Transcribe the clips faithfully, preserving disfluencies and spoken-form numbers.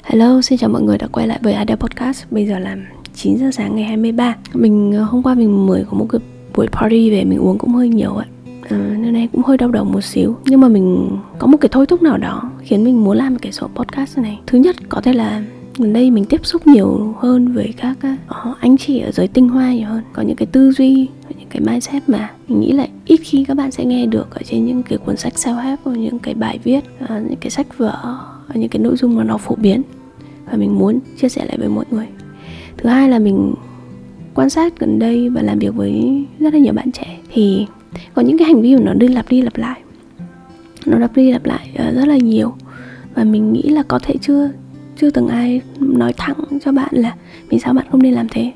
Hello, xin chào mọi người đã quay lại với Ada Podcast. Bây giờ là chín giờ sáng ngày hai mươi ba. Mình hôm qua mình mới có một cái buổi party về, mình uống cũng hơi nhiều ạ. À, nên nay cũng hơi đau đầu một xíu. Nhưng mà mình có một cái thôi thúc nào đó khiến mình muốn làm cái số podcast này. Thứ nhất có thể là gần đây mình tiếp xúc nhiều hơn với các uh, anh chị ở giới tinh hoa nhiều hơn. Có những cái tư duy, có những cái mindset mà mình nghĩ là ít khi các bạn sẽ nghe được ở trên những cái cuốn sách self-help, hoặc những cái bài viết, uh, những cái sách vở, những cái nội dung mà nó phổ biến. Và mình muốn chia sẻ lại với mọi người. Thứ hai là mình quan sát gần đây và làm việc với rất là nhiều bạn trẻ, thì có những cái hành vi mà nó đi lặp đi lặp lại Nó lặp đi lặp lại rất là nhiều. Và mình nghĩ là có thể chưa Chưa từng ai nói thẳng cho bạn là vì sao bạn không nên làm thế.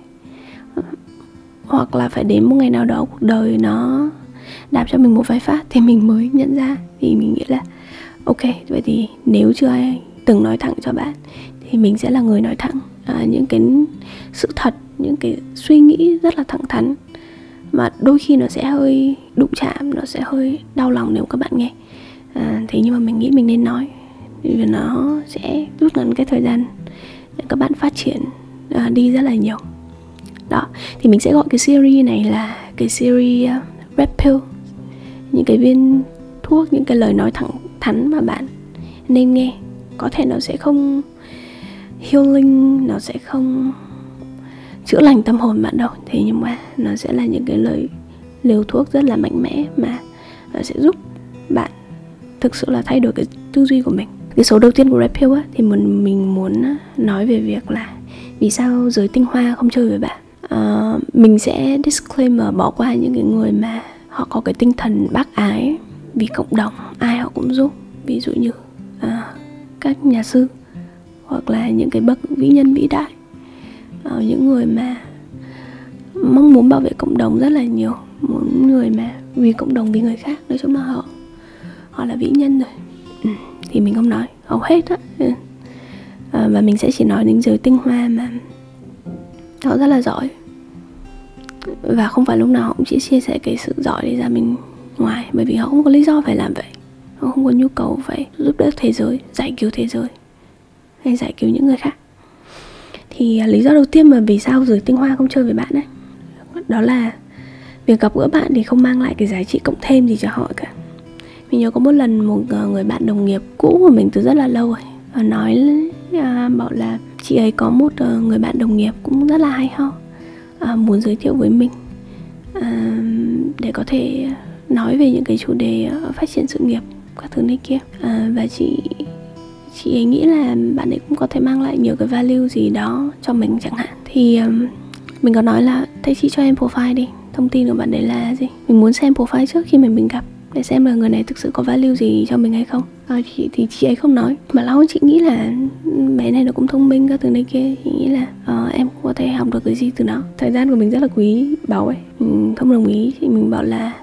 Hoặc là phải đến một ngày nào đó cuộc đời nó đạp cho mình một vài phát thì mình mới nhận ra. Thì mình nghĩ là ok, vậy thì nếu chưa ai từng nói thẳng cho bạn thì mình sẽ là người nói thẳng à, những cái sự thật, những cái suy nghĩ rất là thẳng thắn, mà đôi khi nó sẽ hơi đụng chạm, nó sẽ hơi đau lòng nếu các bạn nghe. à, Thế nhưng mà mình nghĩ mình nên nói, vì nó sẽ rút ngắn cái thời gian để các bạn phát triển à, đi rất là nhiều. Đó, thì mình sẽ gọi cái series này là cái series uh, Red Pill. Những cái viên thuốc, những cái lời nói thẳng thắn mà bạn nên nghe. Có thể nó sẽ không healing, nó sẽ không chữa lành tâm hồn bạn đâu. Thế nhưng mà nó sẽ là những cái lời liều thuốc rất là mạnh mẽ, mà nó sẽ giúp bạn thực sự là thay đổi cái tư duy của mình. Cái số đầu tiên của Red Pill á, thì mình, mình muốn nói về việc là vì sao giới tinh hoa không chơi với bạn. à, Mình sẽ disclaimer, bỏ qua những cái người mà họ có cái tinh thần bác ái vì cộng đồng, ai họ cũng giúp. Ví dụ như à, các nhà sư, hoặc là những cái bậc vĩ nhân vĩ đại, à, những người mà mong muốn bảo vệ cộng đồng rất là nhiều, muốn người mà vì cộng đồng, vì người khác. Nói chung là họ họ là vĩ nhân rồi. ừ, Thì mình không nói hầu hết á. ừ. à, Và mình sẽ chỉ nói đến giới tinh hoa mà họ rất là giỏi, và không phải lúc nào họ cũng chỉ chia sẻ cái sự giỏi đấy ra bên ngoài, bởi vì họ không có lý do phải làm vậy. Họ không có nhu cầu phải giúp đỡ thế giới, giải cứu thế giới hay giải cứu những người khác. Thì à, lý do đầu tiên mà vì sao giới tinh hoa không chơi với bạn ấy, đó là việc gặp gỡ bạn thì không mang lại cái giá trị cộng thêm gì cho họ cả. Mình nhớ có một lần một người bạn đồng nghiệp cũ của mình từ rất là lâu rồi và nói à, bảo là chị ấy có một uh, người bạn đồng nghiệp cũng rất là hay ho, à, muốn giới thiệu với mình à, để có thể nói về những cái chủ đề uh, phát triển sự nghiệp, các thứ này kia. à, Và chị chị ấy nghĩ là bạn ấy cũng có thể mang lại nhiều cái value gì đó cho mình chẳng hạn. Thì um, mình có nói là thế chị cho em profile đi, thông tin của bạn đấy là gì. Mình muốn xem profile trước khi mình mình gặp, để xem là người này thực sự có value gì cho mình hay không. à, chị, Thì chị ấy không nói, mà lâu chị nghĩ là bé này nó cũng thông minh các thứ này kia. Chị nghĩ là uh, em cũng có thể học được cái gì từ nó. Thời gian của mình rất là quý báu ấy, mình không đồng ý. Thì mình bảo là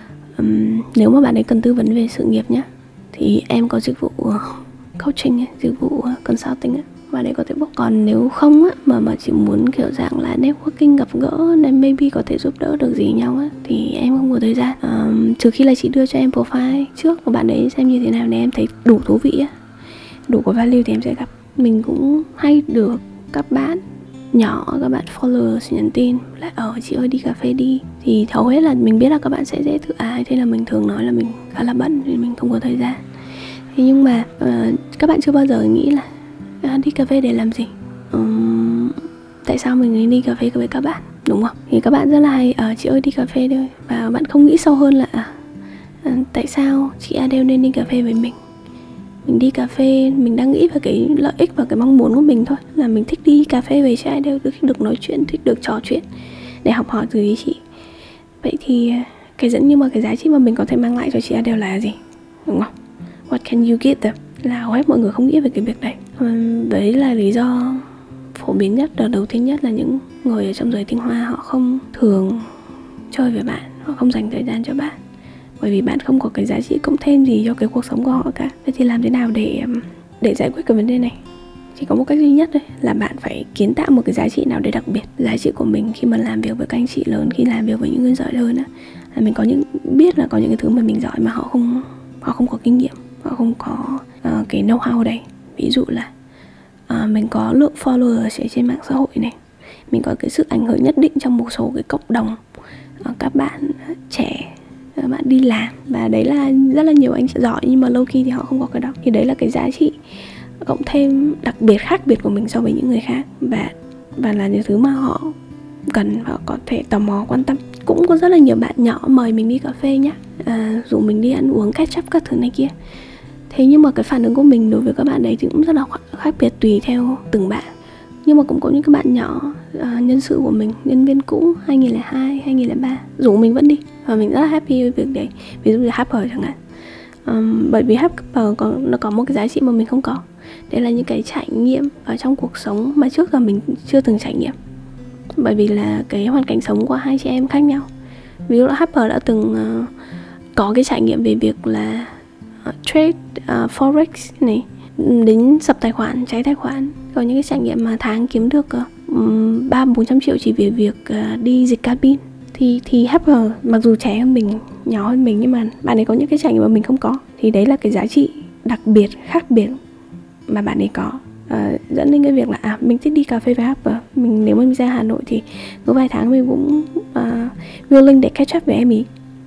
um, nếu mà bạn ấy cần tư vấn về sự nghiệp nhá, thì em có dịch vụ coaching ấy, dịch vụ consulting ấy, và để có thể book. Còn nếu không á, mà mà chỉ muốn kiểu dạng là networking, gặp gỡ nên maybe có thể giúp đỡ được gì nhau á, thì em không có thời gian. à, Trừ khi là chị đưa cho em profile trước của bạn đấy xem như thế nào, nếu em thấy đủ thú vị á, đủ có value thì em sẽ gặp. Mình cũng hay được các bạn nhỏ, các bạn followers nhắn tin là ờ chị ơi đi cà phê đi. Thì hầu hết là mình biết là các bạn sẽ dễ thử ai, thế là mình thường nói là mình khá là bận nên mình không có thời gian. Thế nhưng mà uh, các bạn chưa bao giờ nghĩ là à, đi cà phê để làm gì, um, tại sao mình đi cà phê với các bạn, đúng không? Thì các bạn rất là hay à, chị ơi đi cà phê thôi. Và bạn không nghĩ sâu hơn là à, à, tại sao chị Adele nên đi cà phê với mình. Mình đi cà phê, mình đang nghĩ về cái lợi ích và cái mong muốn của mình thôi, là mình thích đi cà phê với chị Adele, thích được nói chuyện, thích được trò chuyện để học hỏi từ ý chị. Vậy thì cái dẫn nhưng mà cái giá trị mà mình có thể mang lại cho chị Adele là gì, đúng không? What can you give them? Là hầu hết mọi người không nghĩ về cái việc đấy. Đấy là lý do phổ biến nhất, đầu, đầu tiên nhất là những người ở trong giới tinh hoa họ không thường chơi với bạn, họ không dành thời gian cho bạn, bởi vì bạn không có cái giá trị cộng thêm gì cho cái cuộc sống của họ cả. Vậy thì làm thế nào để để giải quyết cái vấn đề này? Chỉ có một cách duy nhất thôi, là bạn phải kiến tạo một cái giá trị nào đấy đặc biệt. Giá trị của mình khi mà làm việc với các anh chị lớn, khi làm việc với những người giỏi hơn á, là mình có những biết là có những cái thứ mà mình giỏi mà họ không họ không có kinh nghiệm, họ không có uh, cái know-how đấy. Ví dụ là à, mình có lượng follower ở trên mạng xã hội này, mình có cái sự ảnh hưởng nhất định trong một số cái cộng đồng, à, các bạn trẻ, các bạn đi làm, và đấy là rất là nhiều anh giỏi nhưng mà lâu khi thì họ không có cái đó. Thì đấy là cái giá trị cộng thêm đặc biệt, khác biệt của mình so với những người khác, và và là những thứ mà họ cần và có thể tò mò quan tâm. Cũng có rất là nhiều bạn nhỏ mời mình đi cà phê nhá, à, rủ mình đi ăn uống catch up các thứ này kia. Thế nhưng mà cái phản ứng của mình đối với các bạn đấy thì cũng rất là khác biệt tùy theo từng bạn. Nhưng mà cũng có những các bạn nhỏ, à, nhân sự của mình, nhân viên cũ hai nghìn lẻ hai, hai nghìn lẻ ba rủ mình vẫn đi, và mình rất là happy với việc đấy. Ví dụ như Harper chẳng hạn, um, bởi vì Harper có, nó có một cái giá trị mà mình không có. Đấy là những cái trải nghiệm ở trong cuộc sống mà trước giờ mình chưa từng trải nghiệm, bởi vì là cái hoàn cảnh sống của hai chị em khác nhau. Ví dụ là Harper đã từng uh, có cái trải nghiệm về việc là uh, trade uh, forex này, đến sập tài khoản, cháy tài khoản. Có những cái trải nghiệm mà tháng kiếm được ba bốn trăm triệu chỉ vì việc uh, đi dịch cabin. Thì thì Harper mặc dù trẻ hơn mình, nhỏ hơn mình, nhưng mà bạn ấy có những cái trải nghiệm mà mình không có. Thì đấy là cái giá trị đặc biệt, khác biệt mà bạn ấy có. Uh, dẫn đến cái việc là à, mình thích đi cà phê với Harper. Mình nếu mà mình ra Hà Nội thì cứ vài tháng mình cũng uh, willing để catch up với em ý.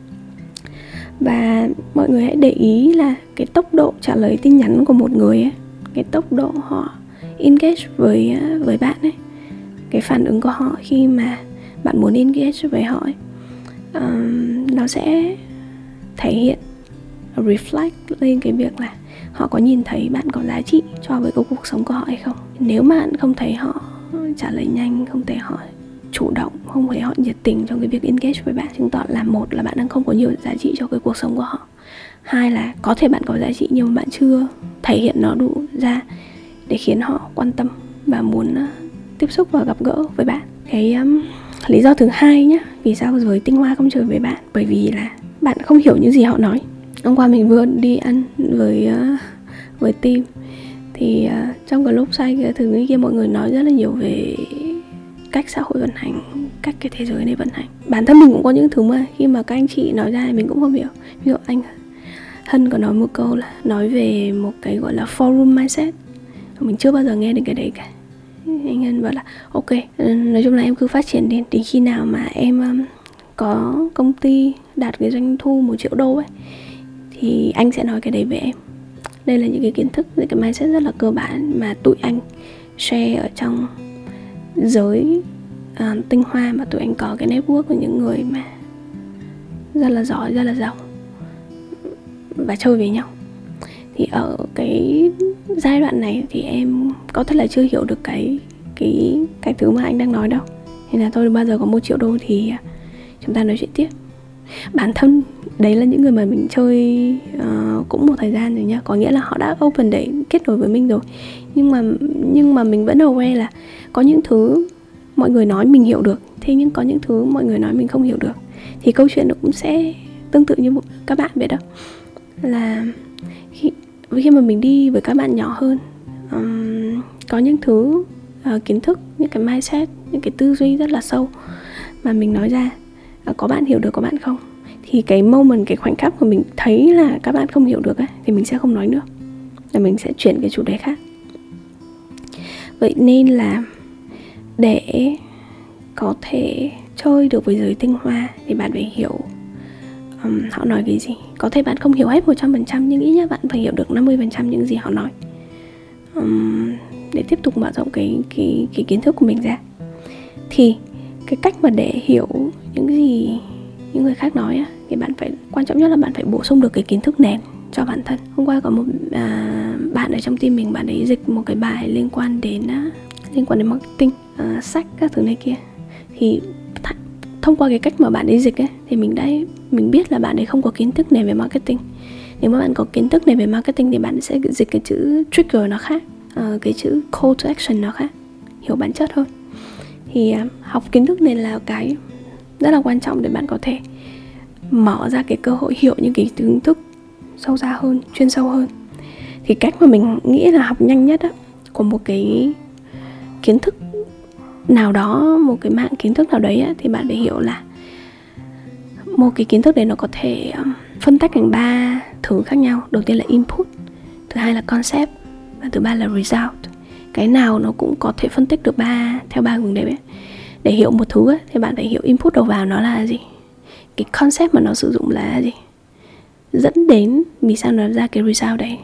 Và mọi người hãy để ý là cái tốc độ trả lời tin nhắn của một người ấy, cái tốc độ họ engage với, với bạn ấy, cái phản ứng của họ khi mà bạn muốn engage với họ ấy, um, nó sẽ thể hiện, reflect lên cái việc là họ có nhìn thấy bạn có giá trị cho với cuộc sống của họ hay không. Nếu bạn không thấy họ trả lời nhanh, không thấy họ chủ động, không thấy họ nhiệt tình trong cái việc engage với bạn, chứng tỏ là một là bạn đang không có nhiều giá trị cho cái cuộc sống của họ. Hai là có thể bạn có giá trị nhưng mà bạn chưa thể hiện nó đủ ra để khiến họ quan tâm và muốn uh, tiếp xúc và gặp gỡ với bạn. Cái um, lý do thứ hai nhá, vì sao rồi tinh hoa không chơi với bạn, bởi vì là bạn không hiểu những gì họ nói. Hôm qua mình vừa đi ăn với uh, với team, thì uh, trong cái lúc say cái thứ kia mọi người nói rất là nhiều về cách xã hội vận hành, cách cái thế giới này vận hành. Bản thân mình cũng có những thứ mà khi mà các anh chị nói ra thì mình cũng không hiểu. Ví dụ anh Hân có nói một câu là nói về một cái gọi là forum mindset. Mình chưa bao giờ nghe đến cái đấy cả. Anh Hân bảo là ok, nói chung là em cứ phát triển đến, đến khi nào mà em um, có công ty đạt cái doanh thu một triệu đô ấy, thì anh sẽ nói cái đấy với em. Đây là những cái kiến thức, những cái mindset rất là cơ bản mà tụi anh share ở trong giới uh, tinh hoa, mà tụi anh có cái network của những người mà rất là giỏi, rất là giàu và chơi với nhau. Thì ở cái giai đoạn này thì em có thể là chưa hiểu được cái cái cái thứ mà anh đang nói đâu. Nên là thôi, bao giờ có một triệu đô thì chúng ta nói chuyện tiếp. Bản thân đấy là những người mà mình chơi uh, cũng một thời gian rồi nhá, có nghĩa là họ đã open để kết nối với mình rồi, nhưng mà nhưng mà mình vẫn aware là có những thứ mọi người nói mình hiểu được, thế nhưng có những thứ mọi người nói mình không hiểu được. Thì câu chuyện nó cũng sẽ tương tự như các bạn vậy đó, là khi, khi mà mình đi với các bạn nhỏ hơn, um, có những thứ uh, kiến thức, những cái mindset, những cái tư duy rất là sâu mà mình nói ra, uh, có bạn hiểu được, có bạn không. Thì cái moment, cái khoảnh khắc mà mình thấy là các bạn không hiểu được ấy, thì mình sẽ không nói nữa, là mình sẽ chuyển cái chủ đề khác. Vậy nên là để có thể chơi được với giới tinh hoa thì bạn phải hiểu um, họ nói cái gì. Có thể bạn không hiểu hết một trăm phần trăm, nhưng ít nhất bạn phải hiểu được năm mươi phần trăm những gì họ nói, um, để tiếp tục mở rộng cái, cái, cái kiến thức của mình ra. Thì cái cách mà để hiểu những gì những người khác nói á, thì bạn phải, quan trọng nhất là bạn phải bổ sung được cái kiến thức nền cho bản thân. Hôm qua có một à, bạn ở trong team mình, bạn ấy dịch một cái bài liên quan đến à, liên quan đến marketing, à, sách các thứ này kia. Thì th- thông qua cái cách mà bạn ấy dịch ấy, thì mình đã mình biết là bạn ấy không có kiến thức nền về marketing. Nếu mà bạn có kiến thức nền về marketing thì bạn sẽ dịch cái chữ trigger nó khác, à, cái chữ call to action nó khác, hiểu bản chất hơn. Thì à, học kiến thức nền là cái rất là quan trọng để bạn có thể mở ra cái cơ hội hiểu những cái kiến thức sâu xa hơn, chuyên sâu hơn. Thì cách mà mình nghĩ là học nhanh nhất á, của một cái kiến thức nào đó, một cái mạng kiến thức nào đấy á, thì bạn phải hiểu là một cái kiến thức đấy nó có thể um, phân tách thành ba thứ khác nhau. Đầu tiên là input, thứ hai là concept, và thứ ba là result. cái nào nó cũng có thể phân tích được ba theo ba hướng đấy ấy. Để hiểu một thứ ấy, thì bạn phải hiểu input đầu vào nó là gì, cái concept mà nó sử dụng là gì, dẫn đến vì sao nó ra cái result đấy.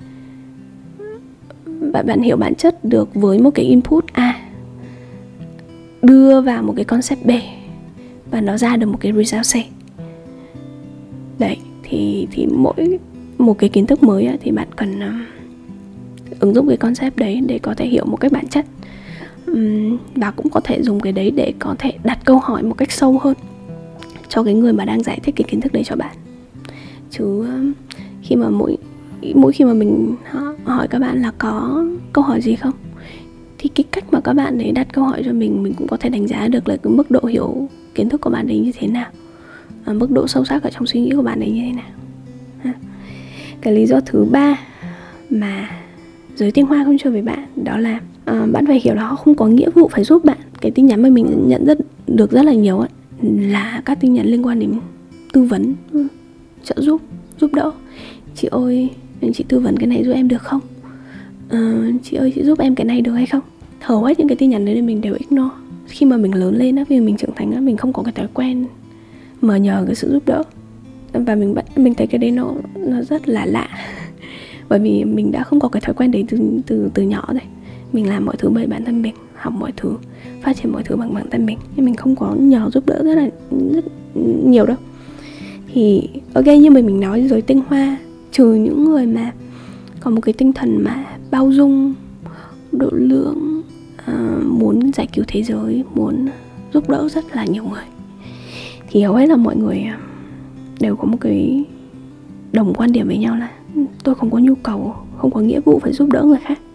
Bạn, bạn hiểu bản chất được với một cái input A đưa vào một cái concept B và nó ra được một cái result C. Đấy, thì, thì mỗi một cái kiến thức mới ấy, thì bạn cần um, ứng dụng cái concept đấy để có thể hiểu một cách bản chất. um, Và cũng có thể dùng cái đấy để có thể đặt câu hỏi một cách sâu hơn cho cái người mà đang giải thích cái kiến thức đấy cho bạn. Chứ um, khi mà mỗi mỗi khi mà mình hỏi các bạn là có câu hỏi gì không, thì cái cách mà các bạn ấy đặt câu hỏi cho mình, mình cũng có thể đánh giá được là cái mức độ hiểu kiến thức của bạn ấy như thế nào, à, mức độ sâu sắc ở trong suy nghĩ của bạn ấy như thế nào. À. Cái lý do thứ ba mà giới tinh hoa không chơi với bạn, đó là à, bạn phải hiểu là họ không có nghĩa vụ phải giúp bạn. Cái tin nhắn mà mình nhận rất được rất là nhiều ấy, là các tin nhắn liên quan đến tư vấn, trợ giúp, giúp đỡ. Chị ơi, chị tư vấn cái này giúp em được không? À, chị ơi, chị giúp em cái này được hay không? Hầu hết những cái tin nhắn đấy mình đều ignore. Khi mà mình lớn lên á, vì mình trưởng thành á, mình không có cái thói quen mà nhờ cái sự giúp đỡ. Và mình mình thấy cái đấy nó nó rất là lạ. Bởi vì mình đã không có cái thói quen đấy từ từ từ nhỏ rồi. Mình làm mọi thứ bởi bản thân mình, học mọi thứ, phát triển mọi thứ bằng bản thân mình, nhưng mình không có nhờ giúp đỡ rất là rất nhiều đâu. Thì ok, như mình mình nói, giới tinh hoa trừ những người mà có một cái tinh thần mà bao dung, độ lượng, uh, muốn giải cứu thế giới, muốn giúp đỡ rất là nhiều người, thì hầu hết là mọi người đều có một cái đồng quan điểm với nhau là tôi không có nhu cầu, không có nghĩa vụ phải giúp đỡ người khác.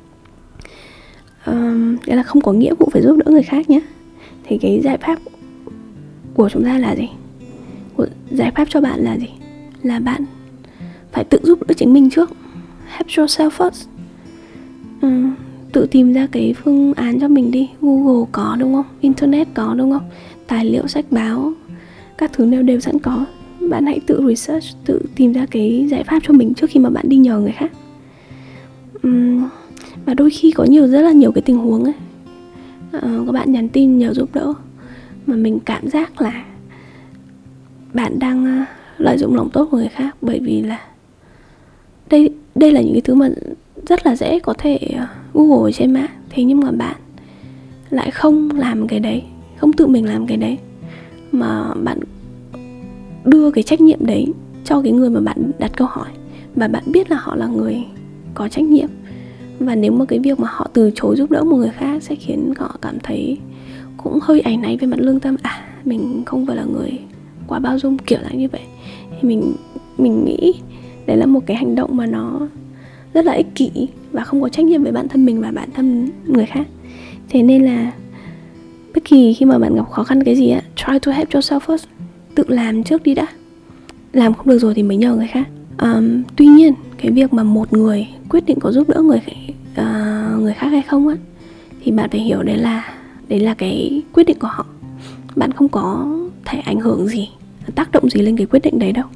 um, Đấy là không có nghĩa vụ phải giúp đỡ người khác nhé. Thì cái giải pháp của chúng ta là gì? Giải pháp cho bạn là gì? Là bạn phải tự giúp đỡ chính mình trước. Help yourself first. ừ, Tự tìm ra cái phương án cho mình đi. Google có đúng không? Internet có đúng không? Tài liệu, sách báo, các thứ đều đều sẵn có. Bạn hãy tự research, tự tìm ra cái giải pháp cho mình trước khi mà bạn đi nhờ người khác. uhm, Và đôi khi có nhiều rất là nhiều cái tình huống ấy, uh, các bạn nhắn tin nhờ giúp đỡ mà mình cảm giác là bạn đang uh, lợi dụng lòng tốt của người khác. Bởi vì là đây, đây là những cái thứ mà rất là dễ có thể uh, Google ở trên mạng. Thế nhưng mà bạn lại không làm cái đấy, không tự mình làm cái đấy, mà bạn đưa cái trách nhiệm đấy cho cái người mà bạn đặt câu hỏi. Và bạn biết là họ là người có trách nhiệm. Và nếu mà cái việc mà họ từ chối giúp đỡ một người khác sẽ khiến họ cảm thấy cũng hơi áy náy về mặt lương tâm. À, mình không phải là người quá bao dung, kiểu là như vậy. Thì mình, mình nghĩ đấy là một cái hành động mà nó rất là ích kỷ và không có trách nhiệm với bản thân mình và bản thân người khác. Thế nên là bất kỳ khi mà bạn gặp khó khăn cái gì á, try to help yourself first. Tự làm trước đi đã. Làm không được rồi thì mới nhờ người khác. um, Tuy nhiên cái việc mà một người quyết định có giúp đỡ người, uh, người khác hay không á, thì bạn phải hiểu đấy là đấy là cái quyết định của họ. Bạn không có thể ảnh hưởng gì, tác động gì lên cái quyết định đấy đâu.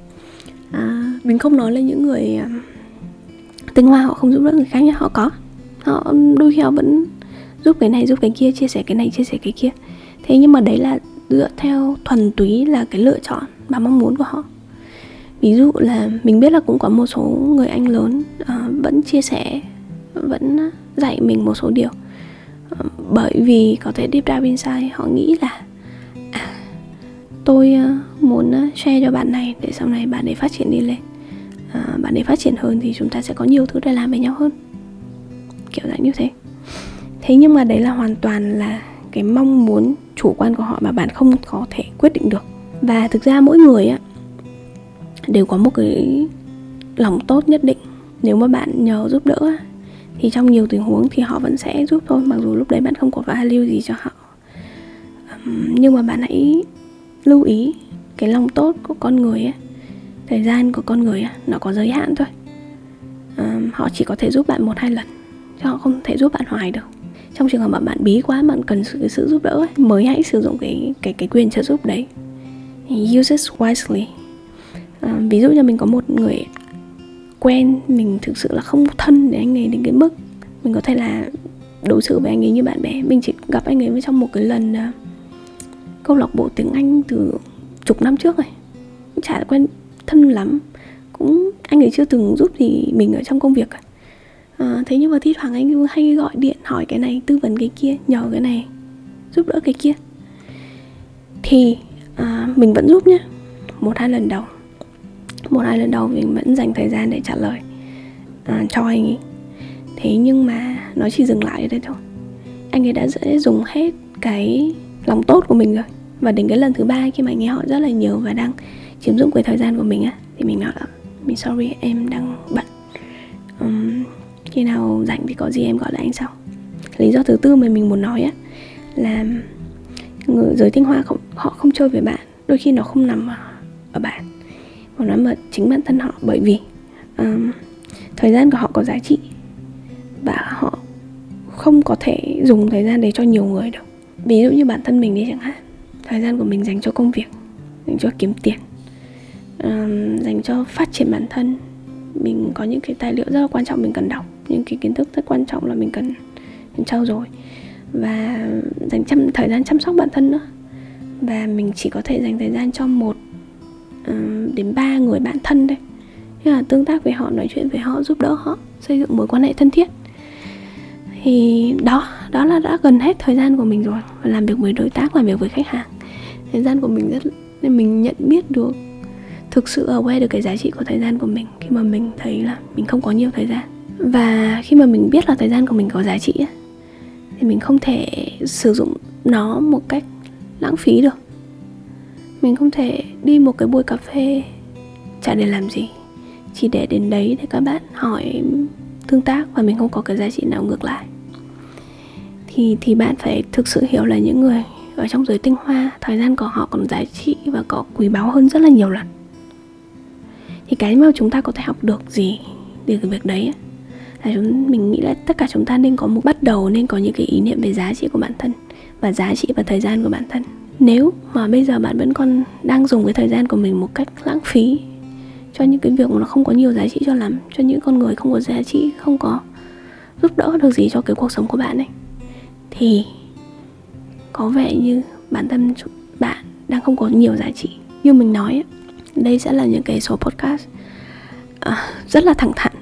à, Mình không nói lên những người uh, tinh hoa họ không giúp đỡ người khác nhé. Họ có, họ đôi khi họ vẫn giúp cái này, giúp cái kia, chia sẻ cái này, chia sẻ cái kia. Thế nhưng mà đấy là dựa theo thuần túy là cái lựa chọn và mong muốn của họ. Ví dụ là mình biết là cũng có một số người anh lớn uh, vẫn chia sẻ, vẫn dạy mình một số điều, uh, bởi vì có thể deep down inside họ nghĩ là à, tôi uh, muốn share cho bạn này để sau này bạn ấy phát triển đi lên, uh, bạn ấy phát triển hơn thì chúng ta sẽ có nhiều thứ để làm với nhau hơn, kiểu dạng như thế. Thế nhưng mà đấy là hoàn toàn là cái mong muốn chủ quan của họ mà bạn không có thể quyết định được. Và thực ra mỗi người á đều có một cái lòng tốt nhất định. Nếu mà bạn nhờ giúp đỡ thì trong nhiều tình huống thì họ vẫn sẽ giúp thôi, mặc dù lúc đấy bạn không có value gì cho họ. Nhưng mà bạn hãy lưu ý cái lòng tốt của con người ấy, thời gian của con người ấy, nó có giới hạn thôi. Họ chỉ có thể giúp bạn một hai lần, chứ họ không thể giúp bạn hoài được. Trong trường hợp mà bạn bí quá, bạn cần sự, sự giúp đỡ ấy, mới hãy sử dụng cái, cái, cái quyền trợ giúp đấy. Use it wisely. À, ví dụ như mình có một người quen, mình thực sự là không thân để anh này đến cái mức Mình có thể là đối xử với anh ấy như bạn bè. Mình chỉ gặp anh ấy trong một cái lần uh, câu lạc bộ tiếng Anh từ chục năm trước rồi, cũng chả quen thân lắm. Cũng anh ấy chưa từng giúp gì mình ở trong công việc cả. À, thế nhưng mà thi thoảng anh ấy hay gọi điện hỏi cái này, tư vấn cái kia, nhờ cái này, giúp đỡ cái kia. Thì à, mình vẫn giúp nhá. Một hai lần đầu Một hai lần đầu mình vẫn dành thời gian để trả lời à, cho anh ấy. Thế nhưng mà nó chỉ dừng lại ở đây thôi. Anh ấy đã dễ dùng hết cái lòng tốt của mình rồi. Và đến cái lần thứ ba khi mà anh ấy hỏi rất là nhiều và đang chiếm dụng cái thời gian của mình á, thì mình nói là mình sorry, em đang bận, um, khi nào rảnh thì có gì em gọi lại anh sau. Lý do thứ tư mà mình muốn nói á là người giới tinh hoa không, họ không chơi với bạn. Đôi khi nó không nằm ở bạn, mà nó nằm ở chính bản thân họ. Bởi vì um, thời gian của họ có giá trị và họ không có thể dùng thời gian đấy cho nhiều người được. Ví dụ như bản thân mình đi chẳng hạn, thời gian của mình dành cho công việc, dành cho kiếm tiền, um, dành cho phát triển bản thân. Mình có những cái tài liệu rất là quan trọng mình cần đọc, những cái kiến thức rất quan trọng là mình cần, cần trau dồi, và dành chăm, thời gian chăm sóc bản thân nữa. Và mình chỉ có thể dành thời gian cho một um, đến ba người bạn thân thôi. Thế là tương tác với họ, nói chuyện với họ, giúp đỡ họ, xây dựng mối quan hệ thân thiết. Thì đó, đó là đã gần hết thời gian của mình rồi. Làm việc với đối tác, làm việc với khách hàng, thời gian của mình rất, nên mình nhận biết được, thực sự aware được cái giá trị của thời gian của mình khi mà mình thấy là mình không có nhiều thời gian. Và khi mà mình biết là thời gian của mình có giá trị ấy, thì mình không thể sử dụng nó một cách lãng phí được. Mình không thể đi một cái buổi cà phê chả để làm gì, chỉ để đến đấy để các bạn hỏi, tương tác, và mình không có cái giá trị nào ngược lại. Thì, thì bạn phải thực sự hiểu là những người ở trong giới tinh hoa, thời gian của họ còn giá trị và có quý báu hơn rất là nhiều lần. Thì cái mà chúng ta có thể học được gì từ cái việc đấy là chúng, mình nghĩ là tất cả chúng ta nên có một bắt đầu, nên có những cái ý niệm về giá trị của bản thân và giá trị và thời gian của bản thân. Nếu mà bây giờ bạn vẫn còn đang dùng cái thời gian của mình một cách lãng phí cho những cái việc mà nó không có nhiều giá trị cho lắm, cho những con người không có giá trị, không có giúp đỡ được gì cho cái cuộc sống của bạn ấy, thì có vẻ như bản thân bạn đang không có nhiều giá trị. Như mình nói, đây sẽ là những cái số podcast à, rất là thẳng thắn,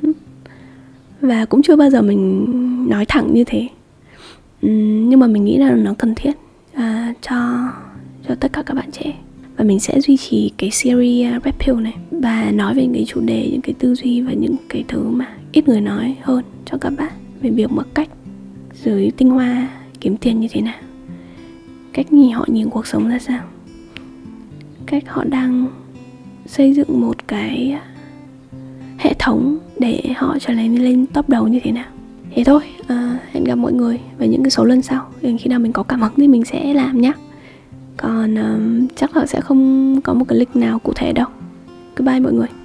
và cũng chưa bao giờ mình nói thẳng như thế. uhm, Nhưng mà mình nghĩ là nó cần thiết à, cho, cho tất cả các bạn trẻ. Và mình sẽ duy trì cái series uh, Red Pill này và nói về những cái chủ đề, những cái tư duy và những cái thứ mà ít người nói hơn cho các bạn, về việc mà cách giới tinh hoa kiếm tiền như thế nào, cách nhìn họ nhìn cuộc sống ra sao, cách họ đang xây dựng một cái hệ thống để họ trở nên lên top đầu như thế nào. Thế thôi, à, hẹn gặp mọi người vào những cái số lần sau. Khi nào mình có cảm hứng thì mình sẽ làm nhé. Còn um, chắc là sẽ không có một cái lịch nào cụ thể đâu. Goodbye mọi người.